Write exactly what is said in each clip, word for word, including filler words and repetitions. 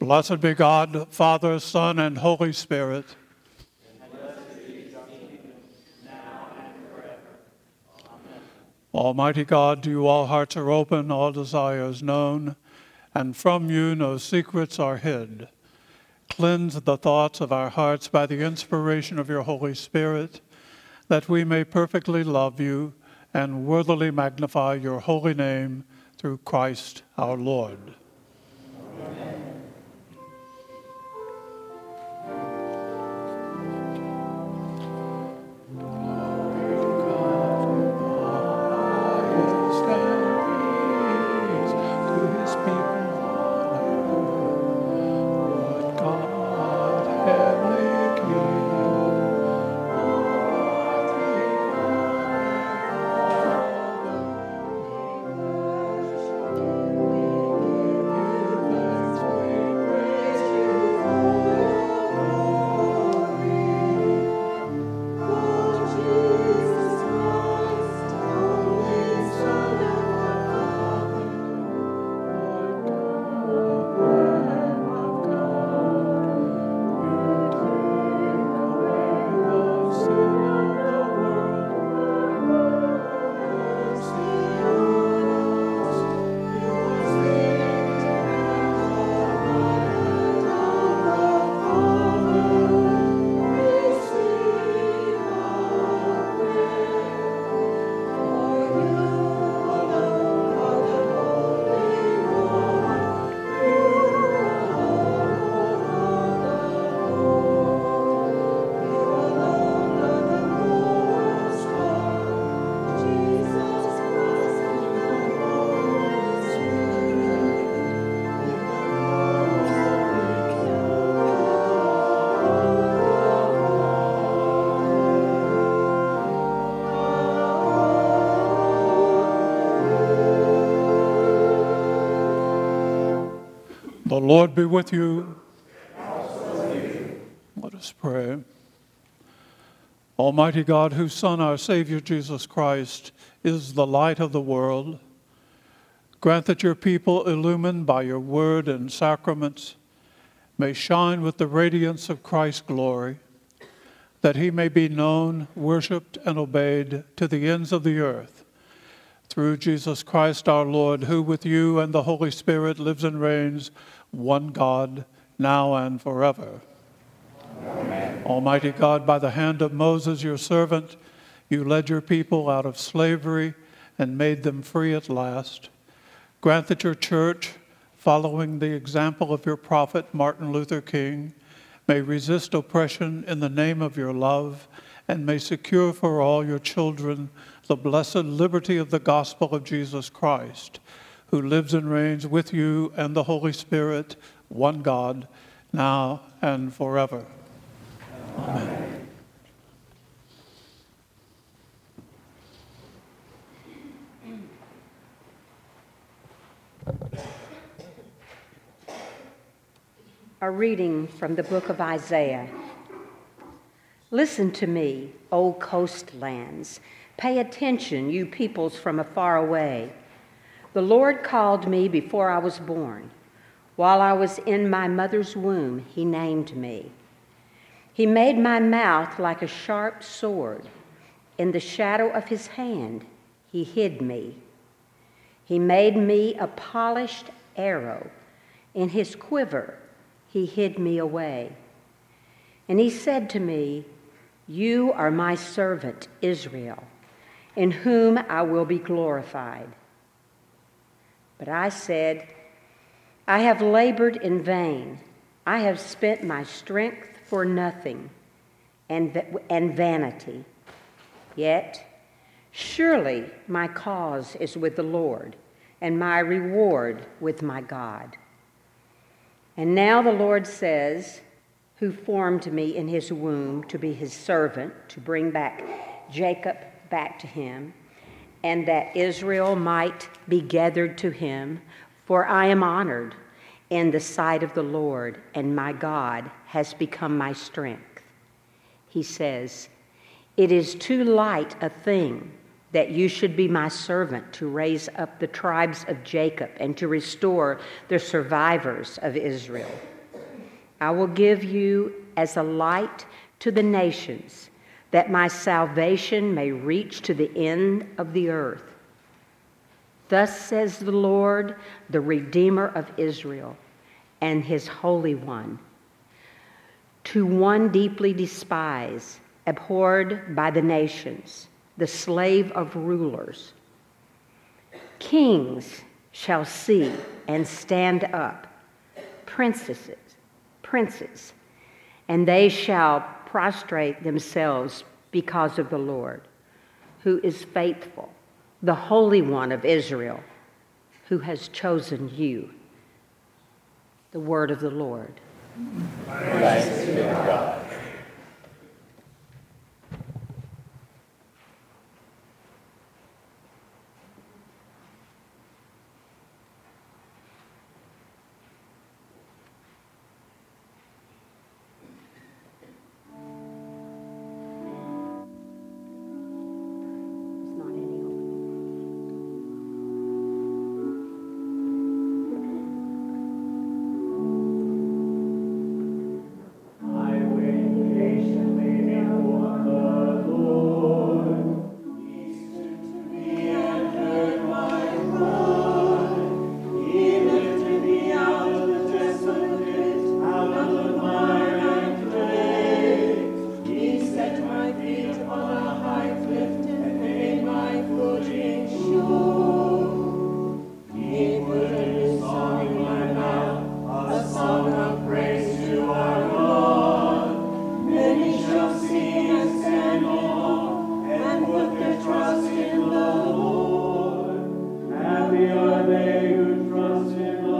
Blessed be God, Father, Son, and Holy Spirit. And blessed be thy kingdom, now and forever. Amen. Almighty God, to you all hearts are open, all desires known, and from you no secrets are hid. Cleanse the thoughts of our hearts by the inspiration of your Holy Spirit, that we may perfectly love you and worthily magnify your holy name through Christ our Lord. Amen. The Lord be with you. Also with you. Let us pray. Almighty God, whose Son, our Savior Jesus Christ, is the light of the world, grant that your people, illumined by your word and sacraments, may shine with the radiance of Christ's glory, that he may be known, worshiped, and obeyed to the ends of the earth. Through Jesus Christ our Lord, who with you and the Holy Spirit lives and reigns, one God, now and forever. Amen. Almighty God, by the hand of Moses, your servant, you led your people out of slavery and made them free at last. Grant that your church, following the example of your prophet Martin Luther King, may resist oppression in the name of your love and may secure for all your children the blessed liberty of the gospel of Jesus Christ, who lives and reigns with you and the Holy Spirit, one God, now and forever. Amen. A reading from the book of Isaiah. Listen to me, O coastlands. Pay attention, you peoples from afar away. The Lord called me before I was born. While I was in my mother's womb, he named me. He made my mouth like a sharp sword. In the shadow of his hand, he hid me. He made me a polished arrow. In his quiver, he hid me away. And he said to me, you are my servant, Israel, in whom I will be glorified. But I said, I have labored in vain. I have spent my strength for nothing and, and vanity. Yet, surely my cause is with the Lord, and my reward with my God. And now the Lord says, who formed me in his womb to be his servant, to bring back Jacob back to him, and that Israel might be gathered to him, for I am honored in the sight of the Lord, and my God has become my strength. He says, it is too light a thing that you should be my servant to raise up the tribes of Jacob and to restore the survivors of Israel. I will give you as a light to the nations, that my salvation may reach to the end of the earth. Thus says the Lord, the Redeemer of Israel, and his Holy One. To one deeply despised, abhorred by the nations, the slave of rulers, kings shall see and stand up, princesses, princes, and they shall prostrate themselves because of the Lord, who is faithful, the Holy One of Israel, who has chosen you. The word of the Lord. Thanks be to God. It's not any open. I wait patiently before the Lord. He stood to me and heard my cry. He lifted me out of the desolate pit, out of the mire and clay. He set my feet on a high cliff and made my footing sure. He put a new song in my mouth, a song of praise to our God. Many shall see and stand in awe and put their trust in the Lord. Happy are they who trust in the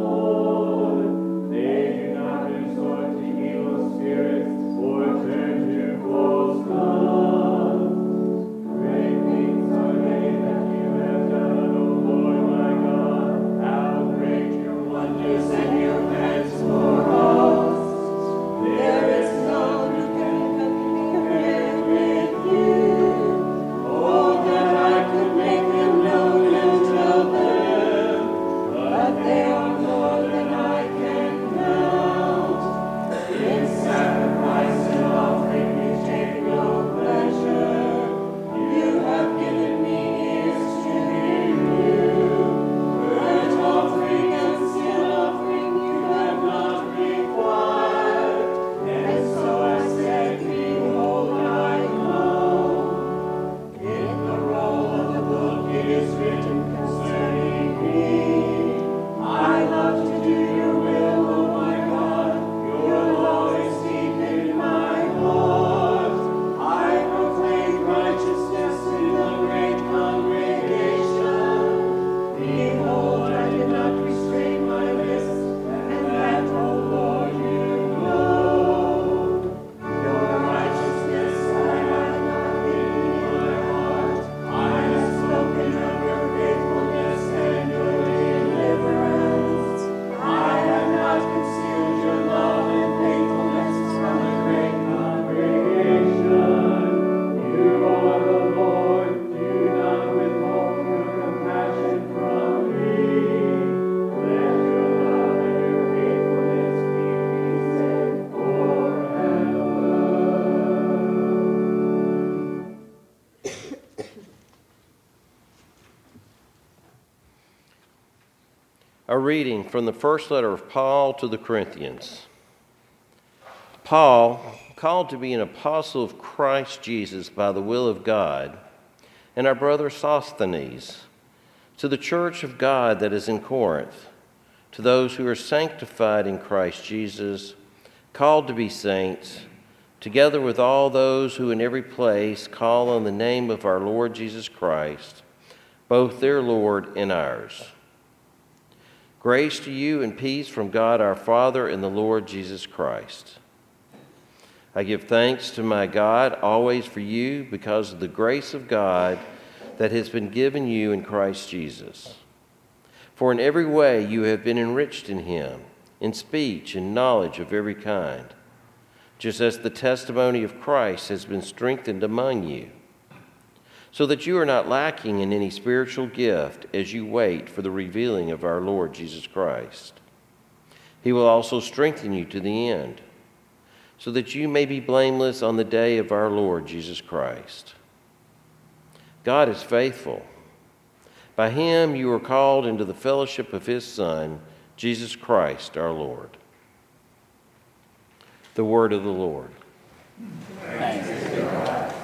Lord. They do not resort to evil spirits or turn to false gods. Great things are they that you have done, O Lord my God. How great your wonders and your plans for us. There is none who can compare with you. Oh, that I could make them known and tell them, but they are more than I can count. In sacrifice and offering you take no pleasure. You have given me ears to hear you. Burnt offering and sin offering you have not required. And so I said, behold, I come. In the roll of the book it is written concerning me. I love to do your will, O my God. Your law is deep in my heart. I proclaim righteousness in the great congregation. Behold, I did not restrain my lips, and that, O Lord, you know. Your righteousness I have not hidden in my heart. I have spoken of your faithfulness and your deliverance. I have not concealed your love and faithfulness from the great congregation. You are the Lord, do not withhold your compassion from me. Let your love and your faithfulness keep me safe forever. A reading from the first letter of Paul to the Corinthians. Paul, called to be an apostle of Christ Jesus by the will of God, and our brother Sosthenes, to the church of God that is in Corinth, to those who are sanctified in Christ Jesus, called to be saints, together with all those who in every place call on the name of our Lord Jesus Christ, both their Lord and ours. Grace to you and peace from God our Father and the Lord Jesus Christ. I give thanks to my God always for you because of the grace of God that has been given you in Christ Jesus. For in every way you have been enriched in him, in speech and knowledge of every kind, just as the testimony of Christ has been strengthened among you, so that you are not lacking in any spiritual gift as you wait for the revealing of our Lord Jesus Christ. He will also strengthen you to the end, so that you may be blameless on the day of our Lord Jesus Christ. God is faithful. By him you are called into the fellowship of his Son, Jesus Christ our Lord. The word of the Lord. Thanks be to God.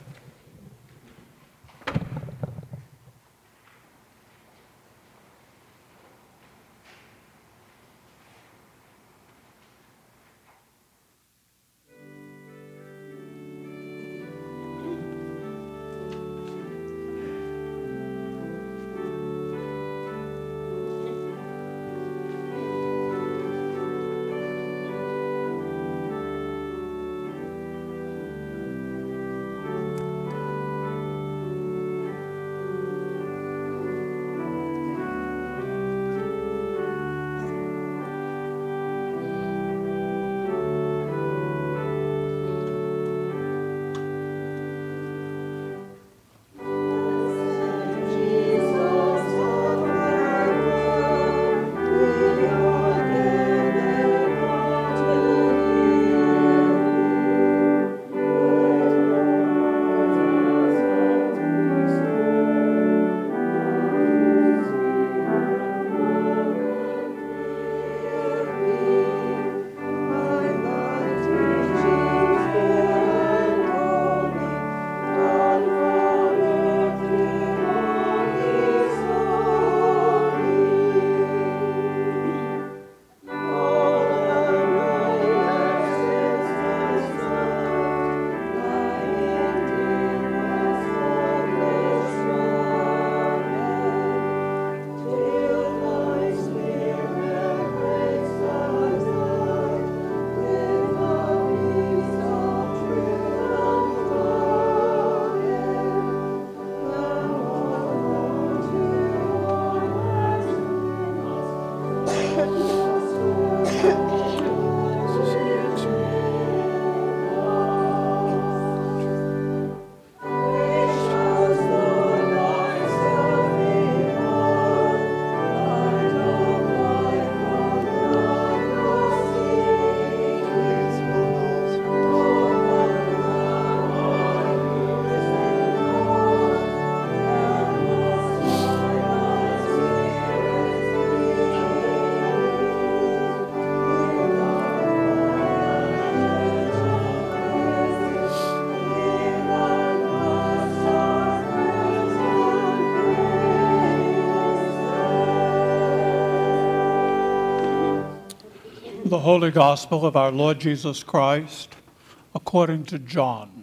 The Holy Gospel of our Lord Jesus Christ, according to John.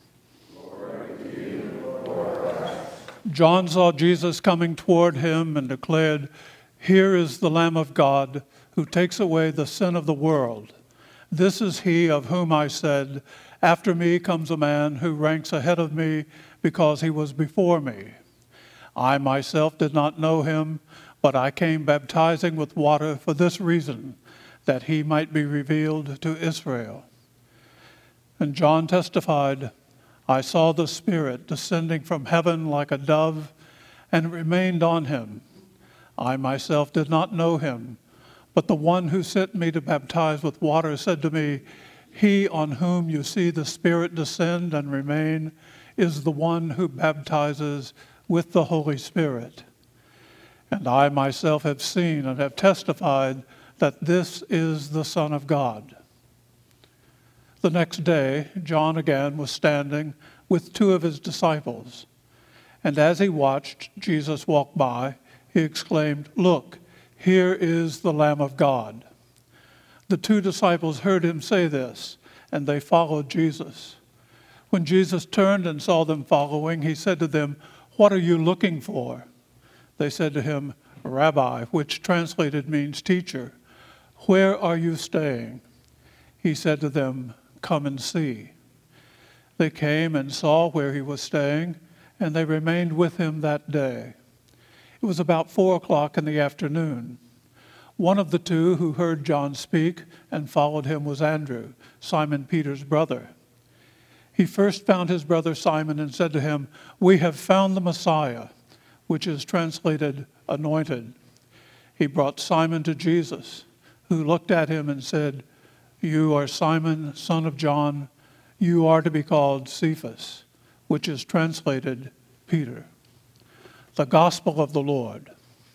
John saw Jesus coming toward him and declared, "Here is the Lamb of God who takes away the sin of the world. This is he of whom I said, 'After me comes a man who ranks ahead of me because he was before me.' I myself did not know him, but I came baptizing with water for this reason, that he might be revealed to Israel." And John testified, "I saw the Spirit descending from heaven like a dove, and remained on him. I myself did not know him, but the one who sent me to baptize with water said to me, 'He on whom you see the Spirit descend and remain is the one who baptizes with the Holy Spirit.' And I myself have seen and have testified that this is the Son of God." The next day, John again was standing with two of his disciples. And as he watched Jesus walk by, he exclaimed, "Look, here is the Lamb of God." The two disciples heard him say this, and they followed Jesus. When Jesus turned and saw them following, he said to them, "What are you looking for?" They said to him, "Rabbi," which translated means teacher, "where are you staying?" He said to them, "Come and see." They came and saw where he was staying, and they remained with him that day. It was about four o'clock in the afternoon. One of the two who heard John speak and followed him was Andrew, Simon Peter's brother. He first found his brother Simon and said to him, "We have found the Messiah," which is translated anointed. He brought Simon to Jesus, who looked at him and said, "You are Simon, son of John. You are to be called Cephas," which is translated Peter. The Gospel of the Lord.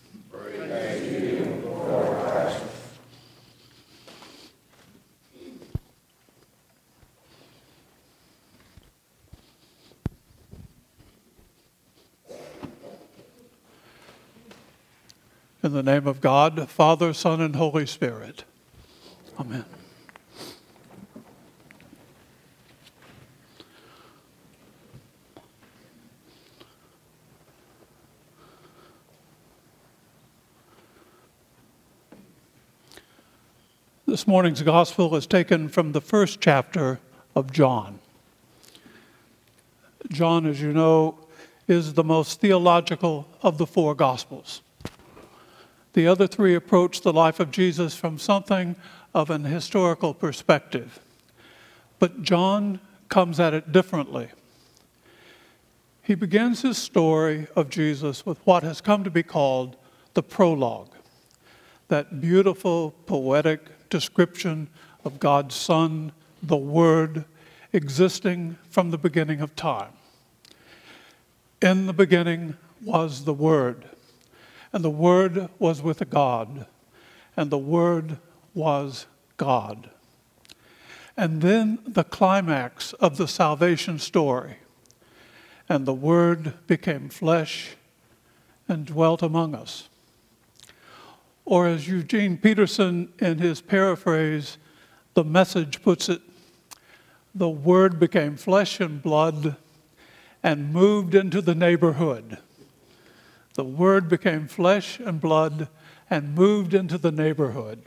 In the name of God, Father, Son, and Holy Spirit. Amen. This morning's gospel is taken from the first chapter of John. John, as you know, is the most theological of the four gospels. The other three approach the life of Jesus from something of an historical perspective. But John comes at it differently. He begins his story of Jesus with what has come to be called the prologue, that beautiful, poetic description of God's Son, the Word, existing from the beginning of time. In the beginning was the Word, and the Word was with God, and the Word was God. And then the climax of the salvation story. And the Word became flesh and dwelt among us. Or as Eugene Peterson in his paraphrase, The Message puts it, the Word became flesh and blood and moved into the neighborhood. The Word became flesh and blood and moved into the neighborhood.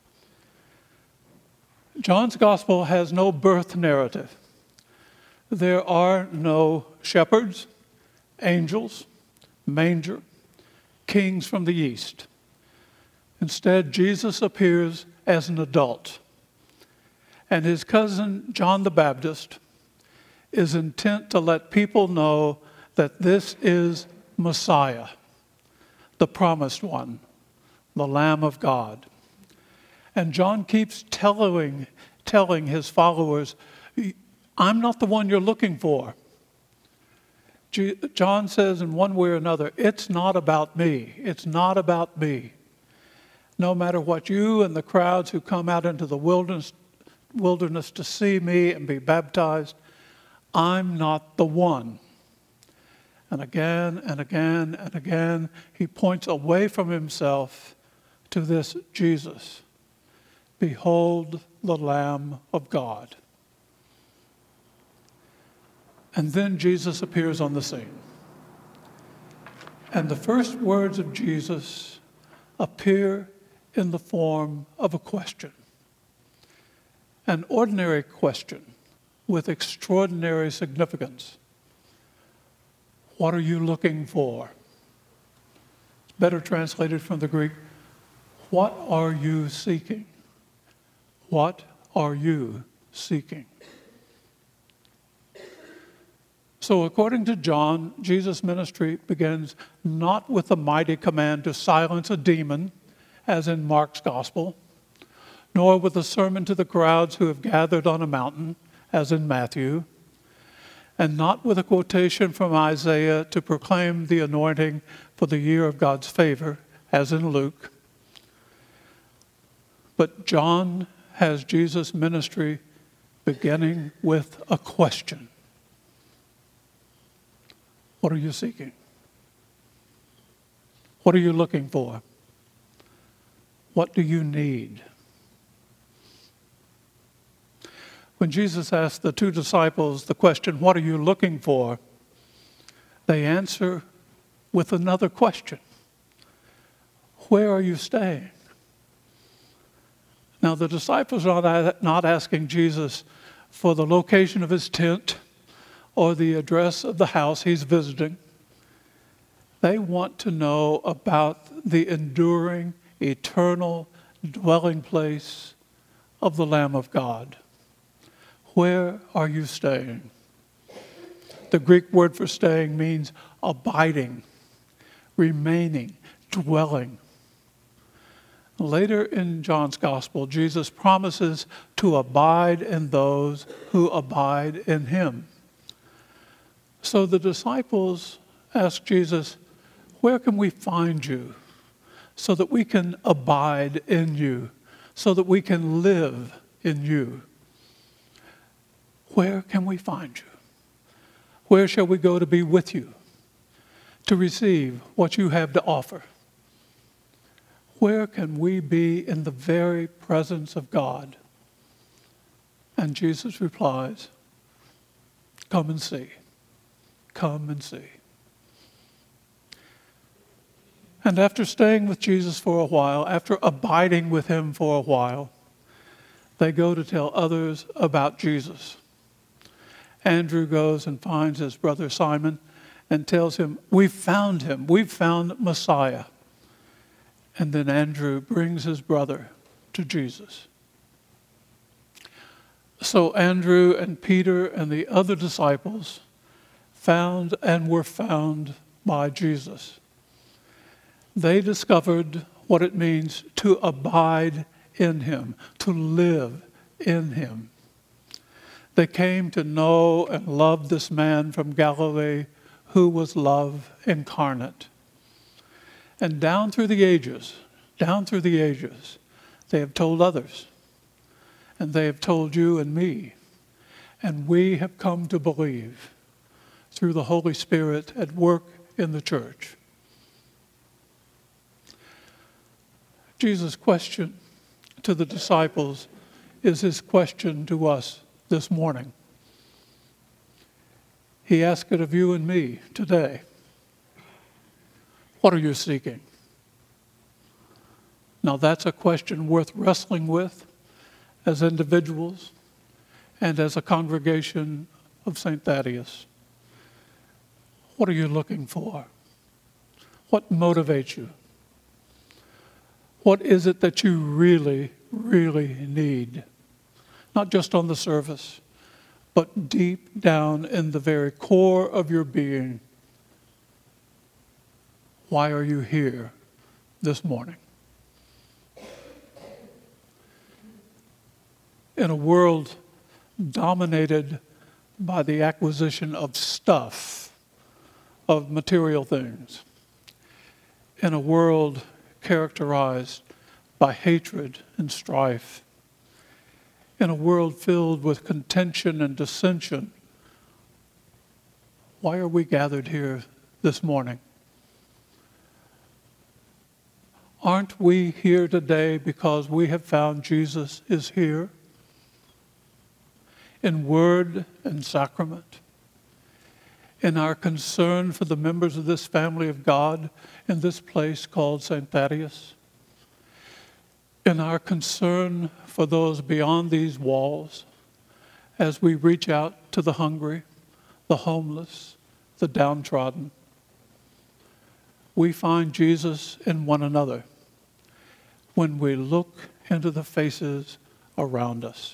John's gospel has no birth narrative. There are no shepherds, angels, manger, kings from the east. Instead, Jesus appears as an adult. And his cousin, John the Baptist, is intent to let people know that this is Messiah, the promised one, the Lamb of God. And John keeps telling, telling his followers, I'm not the one you're looking for. John says in one way or another, it's not about me. It's not about me. No matter what you and the crowds who come out into the wilderness, wilderness to see me and be baptized, I'm not the one. And again and again and again, he points away from himself to this Jesus. Behold the Lamb of God. And then Jesus appears on the scene. And the first words of Jesus appear in the form of a question. An ordinary question with extraordinary significance. What are you looking for? It's better translated from the Greek, what are you seeking? What are you seeking? So according to John, Jesus' ministry begins not with the mighty command to silence a demon, as in Mark's gospel, nor with a sermon to the crowds who have gathered on a mountain, as in Matthew, and not with a quotation from Isaiah to proclaim the anointing for the year of God's favor, as in Luke. But John has Jesus' ministry beginning with a question. What are you seeking? What are you looking for? What do you need? When Jesus asked the two disciples the question, what are you looking for? They answer with another question. Where are you staying? Now, the disciples are not asking Jesus for the location of his tent or the address of the house he's visiting. They want to know about the enduring, eternal dwelling place of the Lamb of God. Where are you staying? The Greek word for staying means abiding, remaining, dwelling. Later in John's Gospel, Jesus promises to abide in those who abide in him. So the disciples ask Jesus, where can we find you so that we can abide in you, so that we can live in you? Where can we find you? Where shall we go to be with you, to receive what you have to offer? Where can we be in the very presence of God? And Jesus replies, come and see. Come and see. And after staying with Jesus for a while, after abiding with him for a while, they go to tell others about Jesus. Andrew goes and finds his brother Simon and tells him, we've found him. We've found Messiah. And then Andrew brings his brother to Jesus. So Andrew and Peter and the other disciples found and were found by Jesus. They discovered what it means to abide in him, to live in him. They came to know and love this man from Galilee who was love incarnate. And down through the ages, down through the ages, they have told others. And they have told you and me. And we have come to believe through the Holy Spirit at work in the church. Jesus' question to the disciples is his question to us this morning. He asked it of you and me today. What are you seeking? Now that's a question worth wrestling with as individuals and as a congregation of Saint Thaddeus. What are you looking for? What motivates you? What is it that you really, really need? Not just on the surface, but deep down in the very core of your being. Why are you here this morning? In a world dominated by the acquisition of stuff, of material things, in a world characterized by hatred and strife, in a world filled with contention and dissension, why are we gathered here this morning? Aren't we here today because we have found Jesus is here? In word and sacrament? In our concern for the members of this family of God in this place called Saint Thaddeus? In our concern for those beyond these walls as we reach out to the hungry, the homeless, the downtrodden? We find Jesus in one another when we look into the faces around us.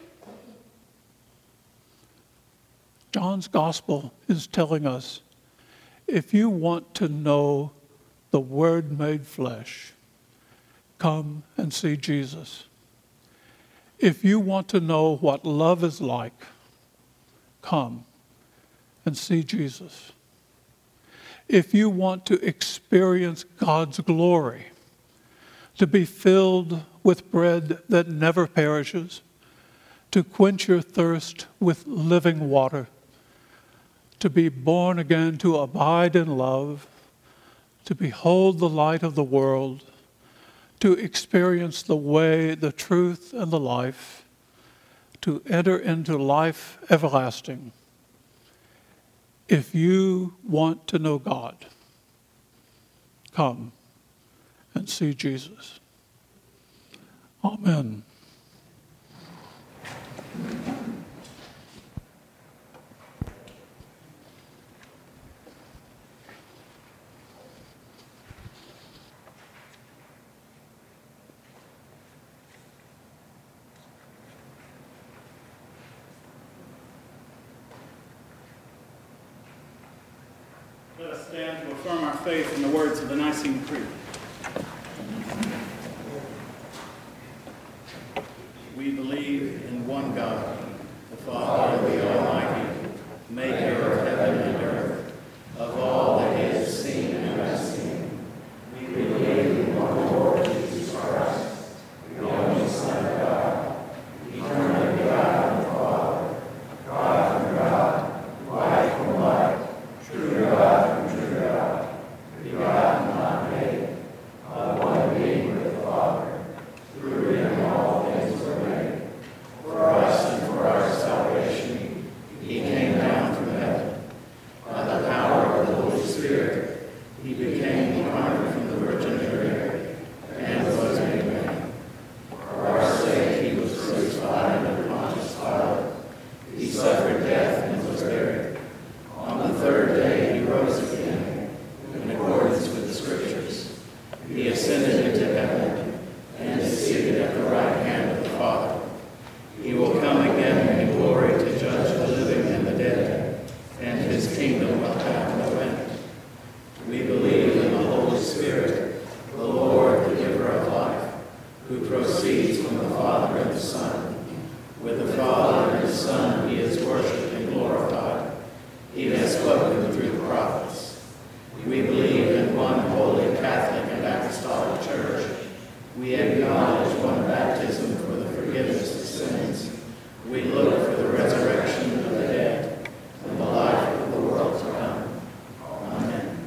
John's gospel is telling us, if you want to know the Word made flesh, come and see Jesus. If you want to know what love is like, come and see Jesus. If you want to experience God's glory, to be filled with bread that never perishes, to quench your thirst with living water, to be born again, to abide in love, to behold the light of the world, to experience the way, the truth, and the life, to enter into life everlasting. If you want to know God, come and see Jesus. Amen. Let us stand to affirm our faith in the words of the Nicene Creed. We believe in one God, the Father, the Almighty, maker of heaven and earth, of all that is seen and unseen. We believe in one Lord Jesus Christ, the only Son of God, eternally God and Father, God from God, light from light, true God from true God, begotten, not made, of one being with the Father. Through him all things were made. For us and for our salvation, he came down from heaven. By the power of the Holy Spirit, he became incarnate from the Virgin Mary and was made man. For our sake, he was crucified under Pontius Pilate. He suffered death and was buried. On the third day, he rose again, in accordance with the Scriptures. He ascended into heaven and is seated at the right hand of the Father. He will come again in glory to judge the living and the dead, and his kingdom will have no end. We believe in the Holy Spirit, the Lord, the giver of life, who proceeds from the Father and the Son. With the Father and the Son he is worshipped and glorified. He has spoken through the prophets. We believe in one holy Catholic and Apostolic Church. We acknowledge one baptism for the forgiveness of sins. We look for the resurrection of the dead and the life of the world to come. Amen.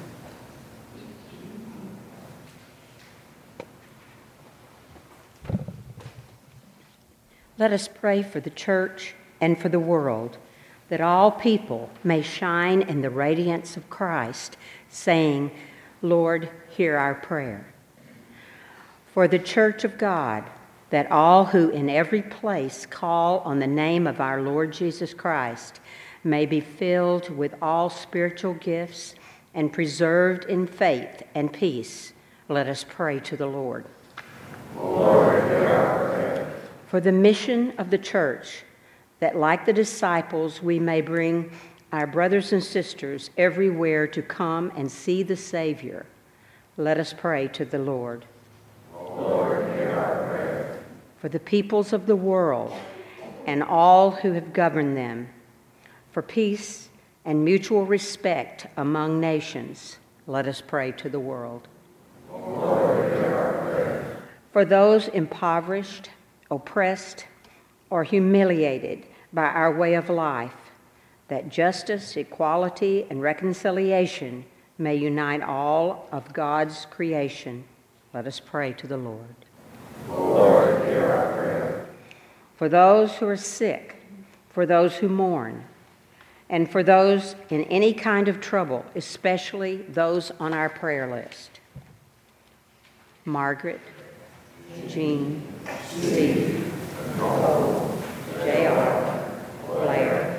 Let us pray for the church and for the world, that all people may shine in the radiance of Christ, saying, Lord, hear our prayer. For the church of God, that all who in every place call on the name of our Lord Jesus Christ may be filled with all spiritual gifts and preserved in faith and peace. Let us pray to the Lord. Lord, hear our prayer. For the mission of the church, that like the disciples we may bring our brothers and sisters everywhere to come and see the Savior, let us pray to the Lord. Lord, hear our prayer. For the peoples of the world and all who have governed them, for peace and mutual respect among nations, let us pray to the world. Lord, hear our prayer. For those impoverished, oppressed, or humiliated by our way of life, that justice, equality, and reconciliation may unite all of God's creation, let us pray to the Lord. Lord, hear our prayer. For those who are sick, for those who mourn, and for those in any kind of trouble, especially those on our prayer list. Margaret, Jean, Steve, Nicole, J R, Blair,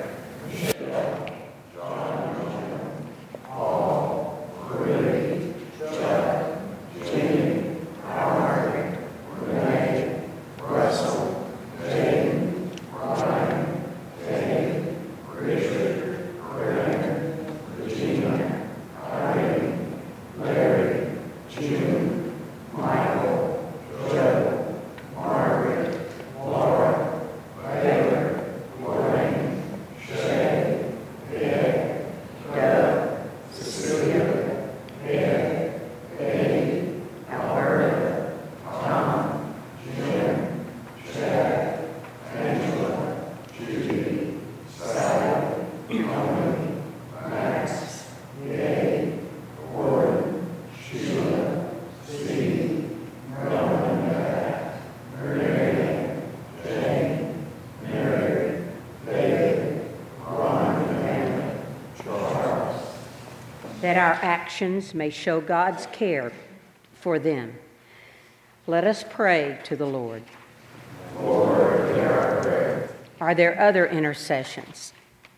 that our actions may show God's care for them. Let us pray to the Lord. Lord, hear our prayer. Are there other intercessions?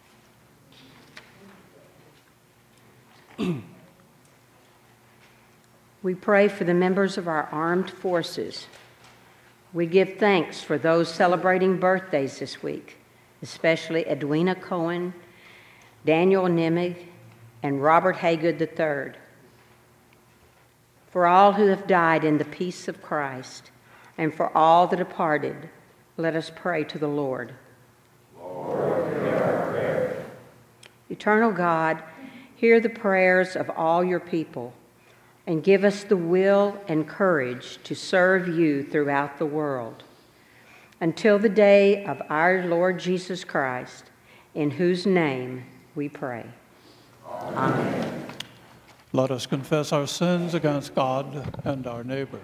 We pray for the members of our armed forces. We give thanks for those celebrating birthdays this week, especially Edwina Cohen, Daniel Nimig, and Robert Haygood the third. For all who have died in the peace of Christ, and for all the departed, Let us pray to the Lord. Lord, hear our prayer. Eternal God, hear the prayers of all your people, and give us the will and courage to serve you throughout the world, until the day of our Lord Jesus Christ, in whose name we pray. Amen. Let us confess our sins against God and our neighbor.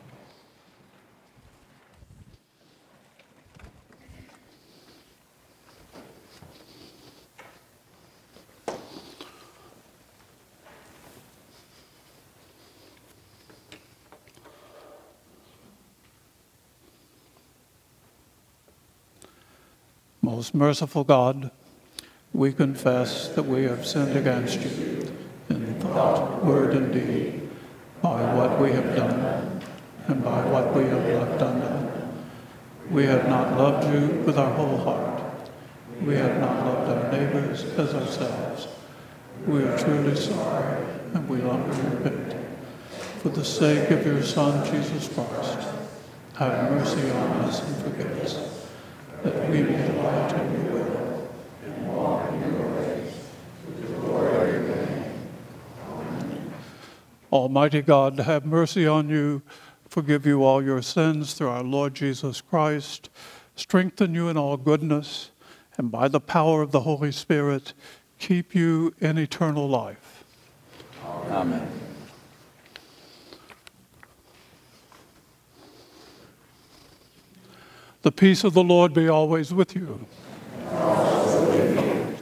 Most merciful God, we confess that we have sinned against you in thought, word, and deed, by what we have done and by what we have left undone. We have not loved you with our whole heart. We have not loved our neighbors as ourselves. We are truly sorry, and we humbly repent. For the sake of your Son, Jesus Christ, have mercy on us and forgive us, that we may delight in your will and walk in your ways, to the glory of your name. Amen. Almighty God, have mercy on you, forgive you all your sins through our Lord Jesus Christ, strengthen you in all goodness, and by the power of the Holy Spirit, keep you in eternal life. Amen. The peace of the Lord be always with you. Also with you.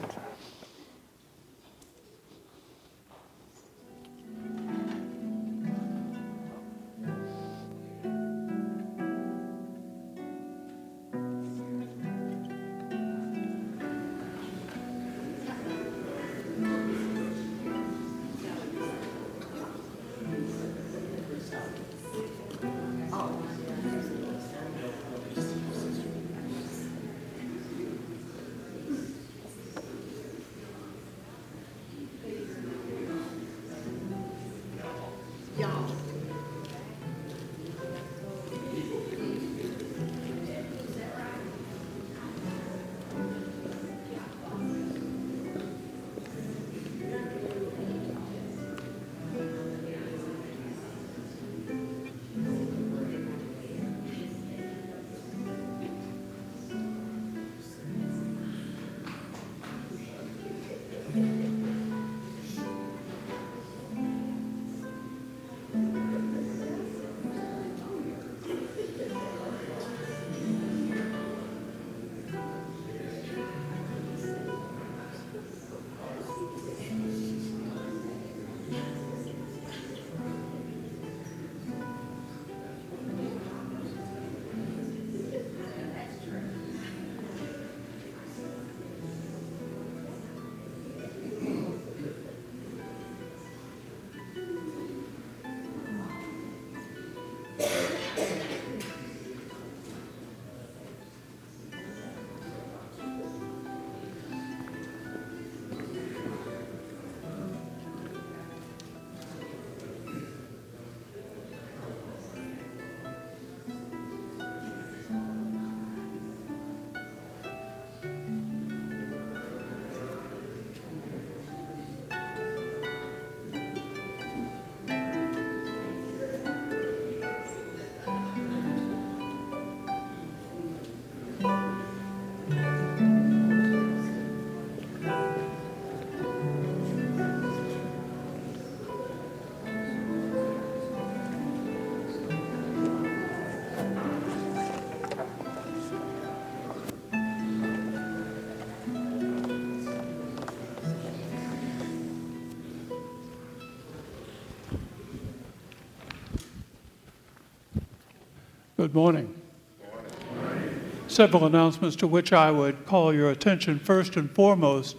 Good morning. Good morning. Several announcements to which I would call your attention. First and foremost,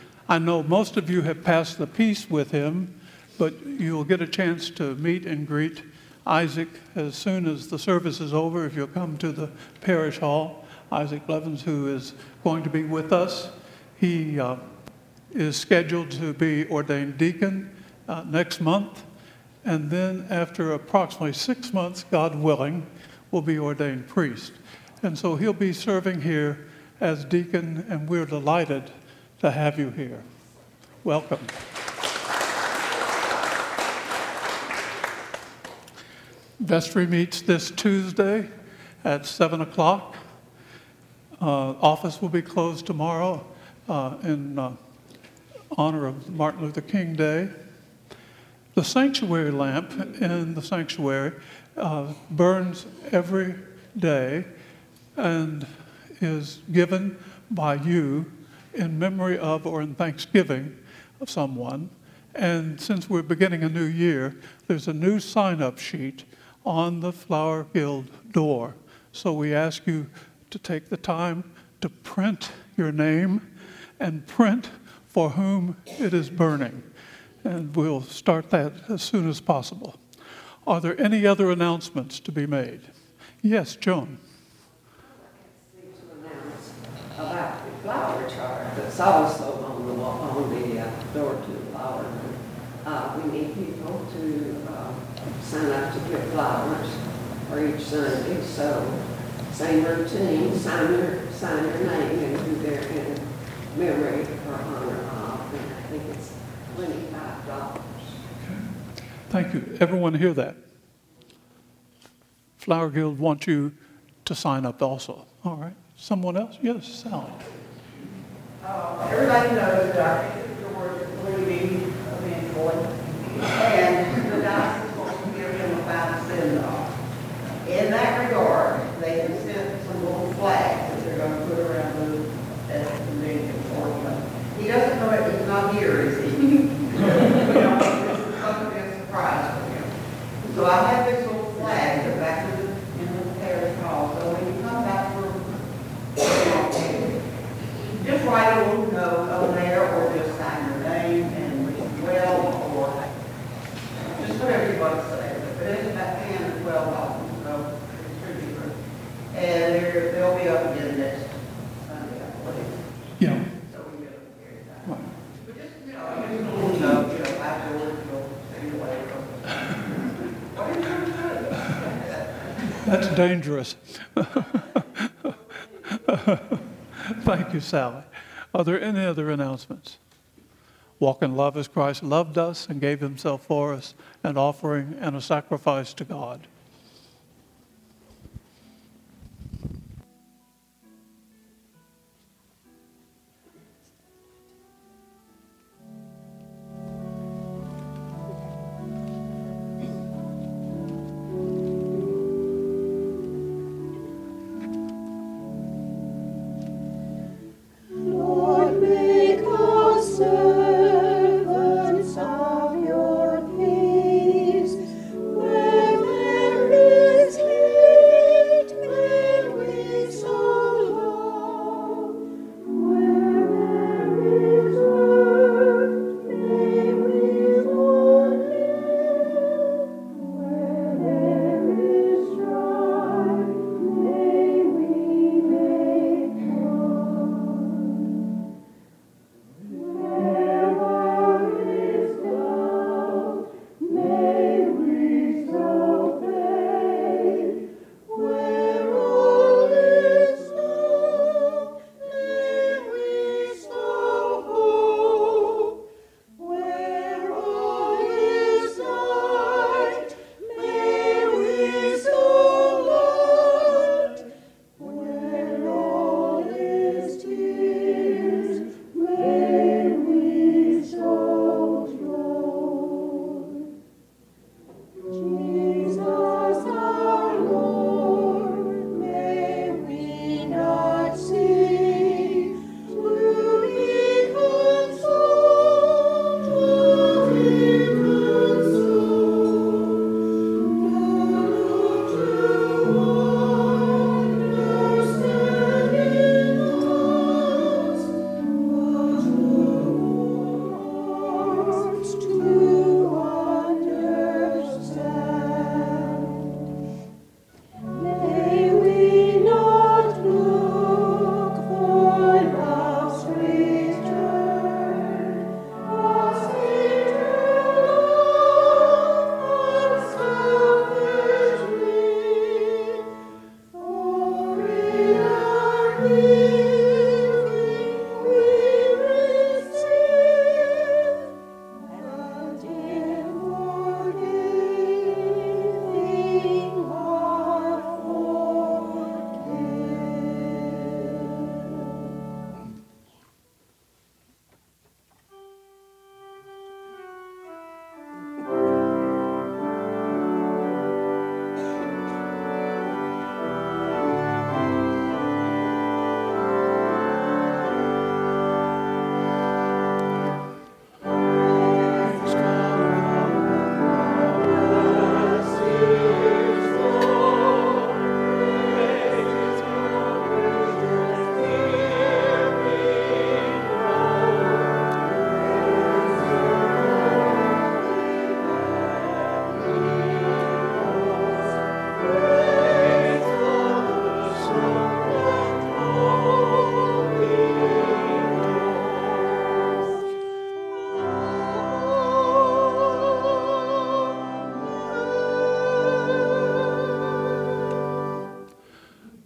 I know most of you have passed the peace with him, but you'll get a chance to meet and greet Isaac as soon as the service is over, if you'll come to the parish hall. Isaac Levins, who is going to be with us. He uh, is scheduled to be ordained deacon uh, next month, and then after approximately six months, God willing, will be ordained priest. And so he'll be serving here as deacon, and we're delighted to have you here. Welcome. Vestry meets this Tuesday at seven o'clock. Uh, office will be closed tomorrow uh, in uh, honor of Martin Luther King Day. The sanctuary lamp in the sanctuary uh, burns every day and is given by you in memory of or in thanksgiving of someone. And since we're beginning a new year, there's a new sign-up sheet on the Flower Guild door. So we ask you to take the time to print your name and print for whom it is burning. And we'll start that as soon as possible. Are there any other announcements to be made? Yes, Joan. To announce about the flower chart that's also on the wall, on the uh, door to the flower room. Uh, we need people to uh, sign up to get flowers for each Sunday. So same routine, sign your sign your name and do their in memory or honor of. And I think it's twenty-five dollars. Thank you. Everyone hear that? Flower Guild wants you to sign up also. All right. Someone else? Yes, Sally. Uh, everybody knows that our Bishop George is going to be eventually, and the diocese wants to give him a final send-off. In that regard, they have sent some little flags that they're going to put around the, at the convention for him. He doesn't know it, he's not here, is he? You know, this is going to be a surprise for him. So I have this little flag that's back in the, in the parish hall, so when you come back from just write a little note on there, or just sign your name and wish you well, or just whatever you want to say. But it's about ten or twelve dollars, so it's pretty good. And they're, they'll be up again next Sunday, I believe. Yeah. So we get them carried out. Right. But just, you know, just a little note, you know, afterwards, you'll stay away from. What are you trying to do? That's dangerous. Thank you, Sally. Are there any other announcements? Walk in love as Christ loved us and gave himself for us, an offering and a sacrifice to God. Lord, make us servants of your peace, where there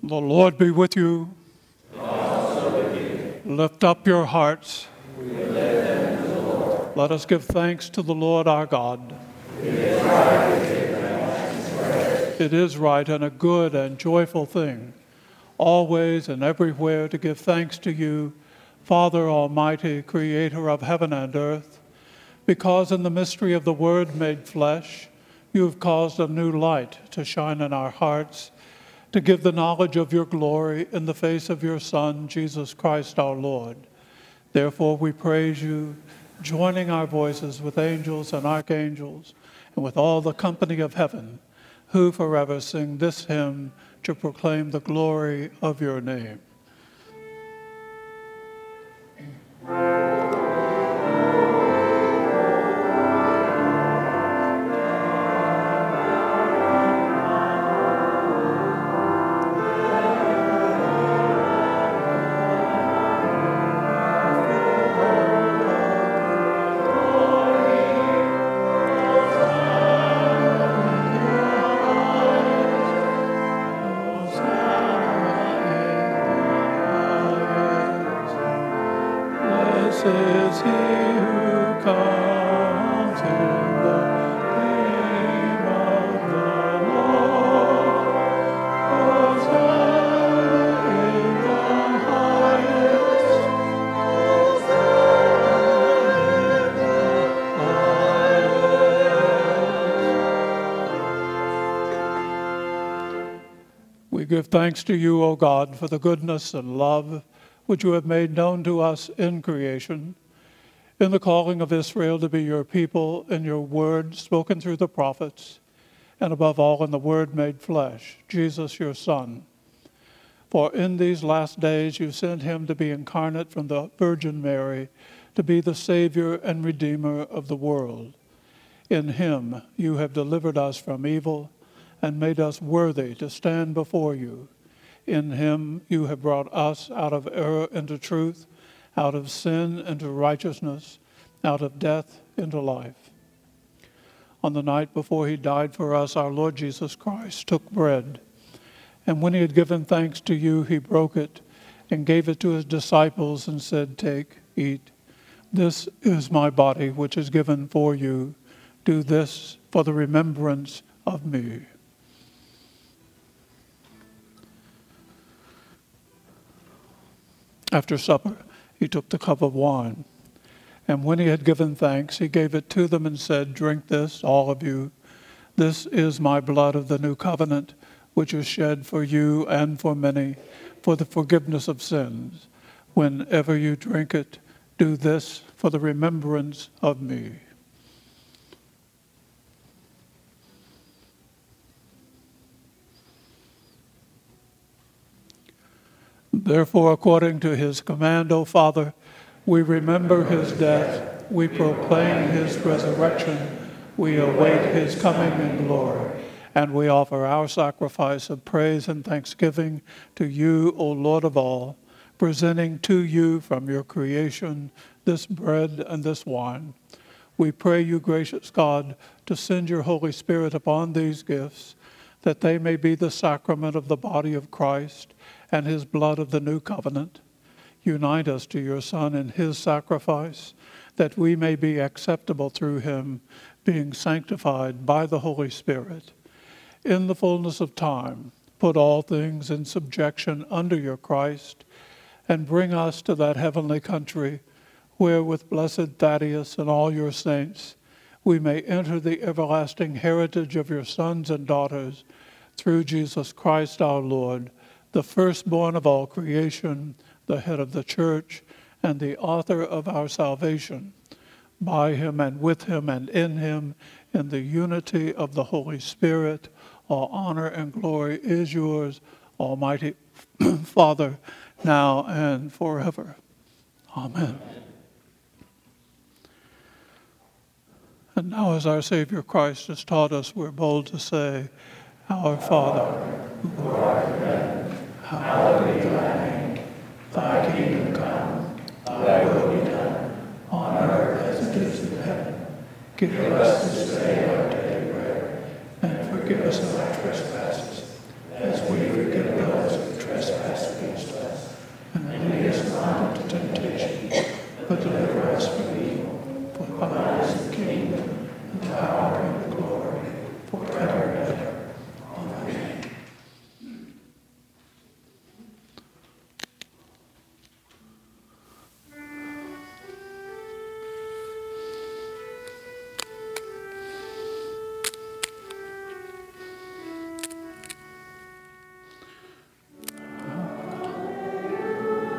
The Lord be with you. Also with you. Lift up your hearts. We lift them to the Lord. Let us give thanks to the Lord our God. It is right to give thanks and praise. It is right and a good and joyful thing, always and everywhere to give thanks to you, Father Almighty, creator of heaven and earth, because in the mystery of the Word made flesh, you have caused a new light to shine in our hearts, to give the knowledge of your glory in the face of your Son, Jesus Christ our Lord. Therefore we praise you, joining our voices with angels and archangels, and with all the company of heaven, who forever sing this hymn to proclaim the glory of your name. Is he who comes in the name of the Lord. Hosanna in the highest. Hosanna in the highest. We give thanks to you, O God, for the goodness and love which you have made known to us in creation, in the calling of Israel to be your people, in your word spoken through the prophets, and above all in the word made flesh, Jesus your Son. For in these last days you sent him to be incarnate from the Virgin Mary, to be the Savior and Redeemer of the world. In him you have delivered us from evil and made us worthy to stand before you. In him you have brought us out of error into truth, out of sin into righteousness, out of death into life. On the night before he died for us, our Lord Jesus Christ took bread, and when he had given thanks to you, he broke it and gave it to his disciples and said, "Take, eat. This is my body, which is given for you. Do this for the remembrance of me." After supper, he took the cup of wine, and when he had given thanks, he gave it to them and said, "Drink this, all of you. This is my blood of the new covenant, which is shed for you and for many for the forgiveness of sins. Whenever you drink it, do this for the remembrance of me." Therefore, according to his command, O Father, we remember his death, we proclaim his resurrection, we await his coming in glory, and we offer our sacrifice of praise and thanksgiving to you, O Lord of all, presenting to you from your creation this bread and this wine. We pray you, gracious God, to send your Holy Spirit upon these gifts, that they may be the sacrament of the body of Christ and his blood of the new covenant. Unite us to your Son in his sacrifice, that we may be acceptable through him, being sanctified by the Holy Spirit. In the fullness of time, put all things in subjection under your Christ, and bring us to that heavenly country, where with blessed Thaddeus and all your saints, we may enter the everlasting heritage of your sons and daughters, through Jesus Christ our Lord, the firstborn of all creation, the head of the church, and the author of our salvation. By him and with him and in him, in the unity of the Holy Spirit, all honor and glory is yours, Almighty Father, now and forever. Amen. And now, as our Savior Christ has taught us, we're bold to say, "Our Father, who art in heaven, hallowed be thy name. Thy kingdom come, thy will be done, on earth as it is in heaven. Give us this day our daily bread, and forgive us our trespasses, as we forgive those who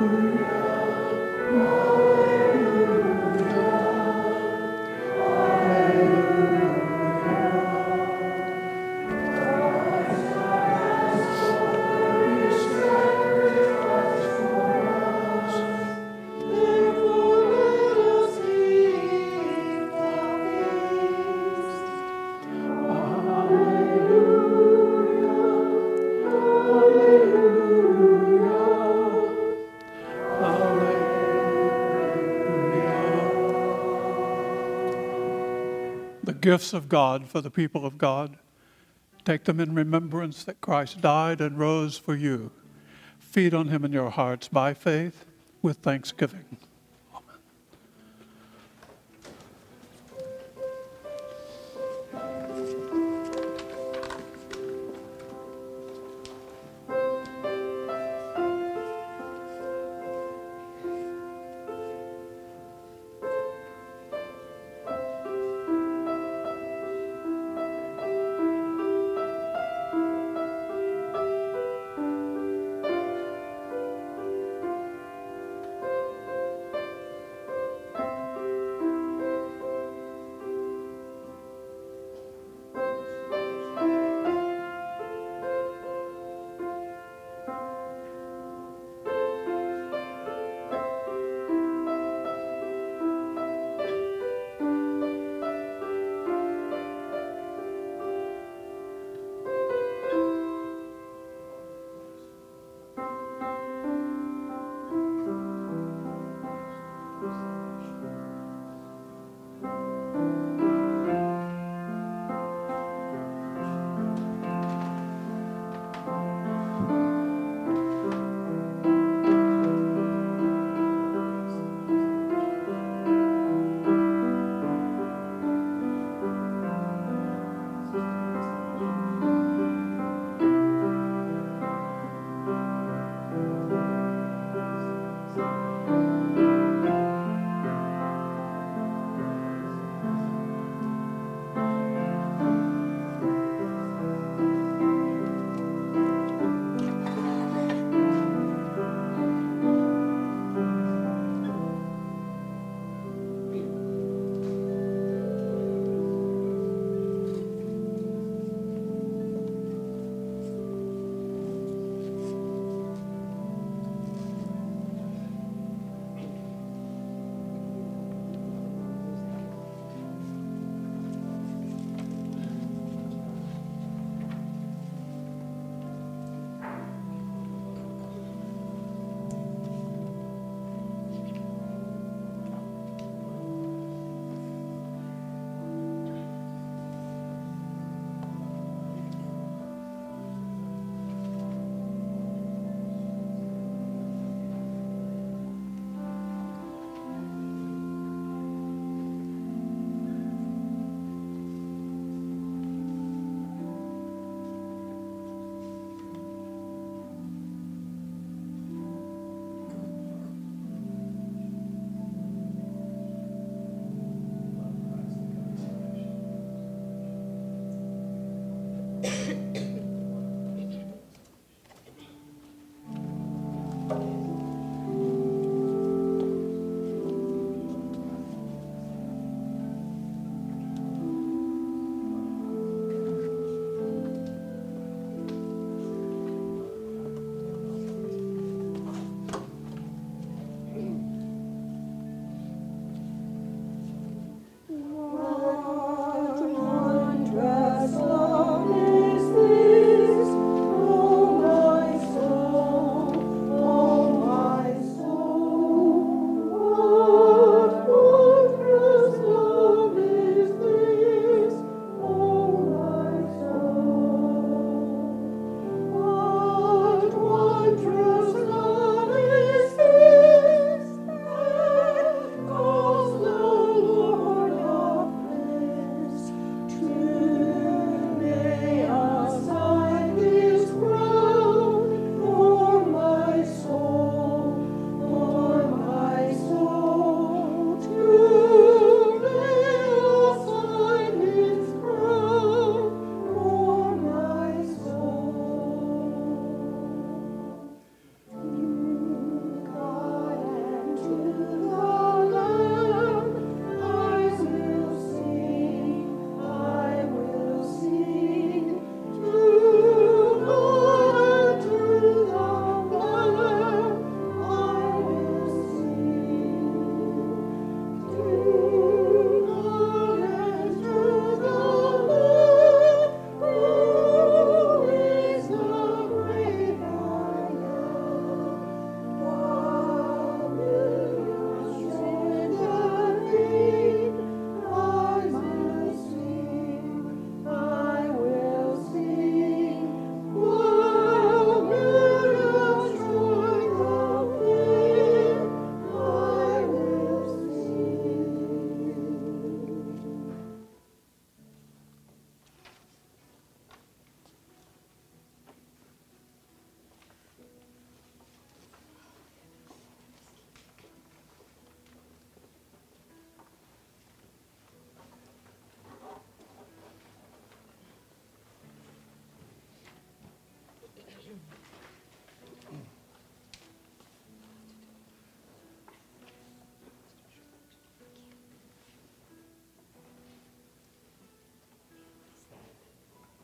The gifts of God for the people of God. Take them in remembrance that Christ died and rose for you. Feed on him in your hearts by faith with thanksgiving.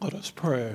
Let us pray.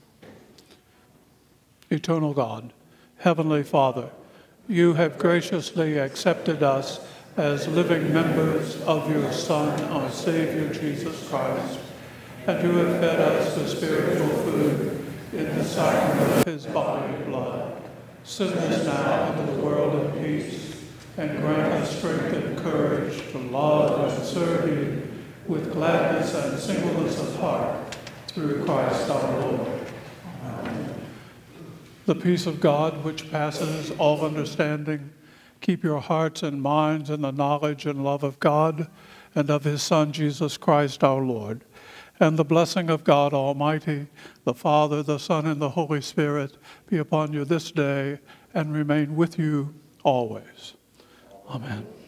Eternal God, Heavenly Father, you have graciously accepted us as living members of your Son, our Savior, Jesus Christ, and you have fed us with spiritual food in the sacrament of his body and blood. Send us now into the world in peace, and grant us strength and courage to love and serve you with gladness and singleness of heart, through Christ our Lord. Amen. The peace of God, which passes all understanding, keep your hearts and minds in the knowledge and love of God and of his Son, Jesus Christ our Lord. And the blessing of God Almighty, the Father, the Son, and the Holy Spirit be upon you this day and remain with you always. Amen.